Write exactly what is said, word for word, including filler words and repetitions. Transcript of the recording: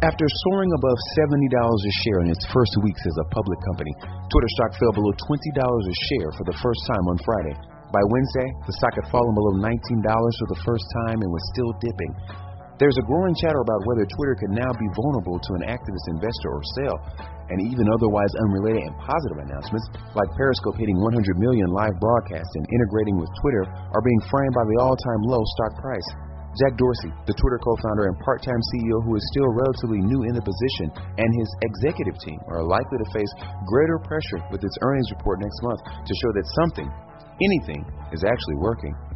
After soaring above seventy dollars a share in its first weeks as a public company, Twitter stock fell below twenty dollars a share for the first time on Friday. By Wednesday, the stock had fallen below nineteen dollars for the first time and was still dipping. There's a growing chatter about whether Twitter could now be vulnerable to an activist investor or sale, and even otherwise unrelated and positive announcements, like Periscope hitting one hundred million live broadcasts and integrating with Twitter, are being framed by the all-time low stock price. Jack Dorsey, the Twitter co-founder and part-time C E O who is still relatively new in the position, and his executive team are likely to face greater pressure with its earnings report next month to show that something, anything, is actually working.